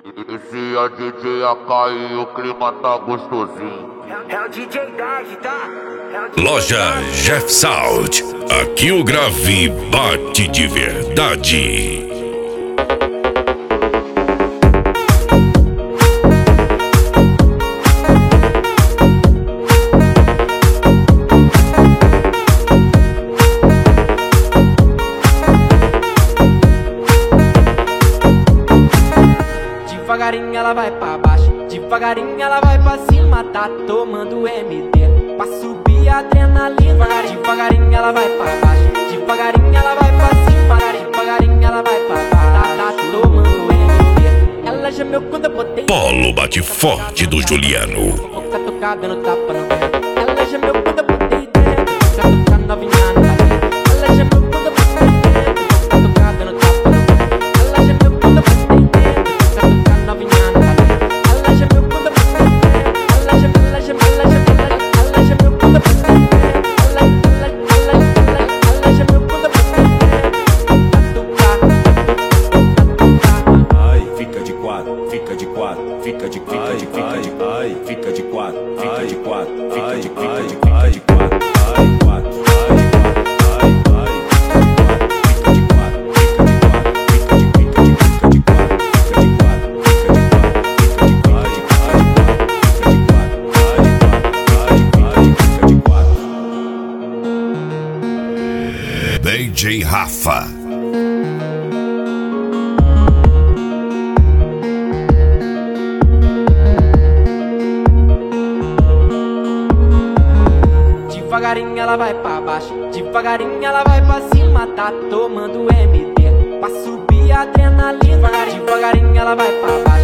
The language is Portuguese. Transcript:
Esse é o DJ AK e o clima tá gostosinho. É o DJ Dad, tá? Loja Jeff Sound. Aqui o grave bate de verdade. Devagarinho ela vai pra baixo, devagarinho ela vai pra cima. Tá tomando MD pra subir a adrenalina. Devagarinho ela vai pra baixo, devagarinho ela vai pra cima. Devagarinho ela vai pra baixo, tá tomando MD. Ela gemeu quando eu botei Polo bate forte do Juliano. boca tocar dando tapa no pé. Ela gemeu quando eu botei dentro, boca tocar novinha no cabelo. Ela gemeu quando eu botei dentro, boca tocar dando tapa no pé. Ela gemeu quando eu botei dentro, boca tocar novinha no cabelo. Ela gemeu quando eu botei dentro, ela gemeu quando eu botei dentro, ela gemeu quando eu botei dentro, Ai, fica de quatro, fica de quatro, fica de ai, fica de quatro, fica de quatro, fica de quatro, ai, quatro, ai, ai, fica de quatro, fica de quatro, fica de quatro, fica de quatro, fica de quatro, fica de quatro, DJ Rafa. devagarinho ela vai pra baixo, devagarinho ela vai pra cima. Tá tomando MD pra subir a adrenalina. Devagarinho ela vai pra baixo.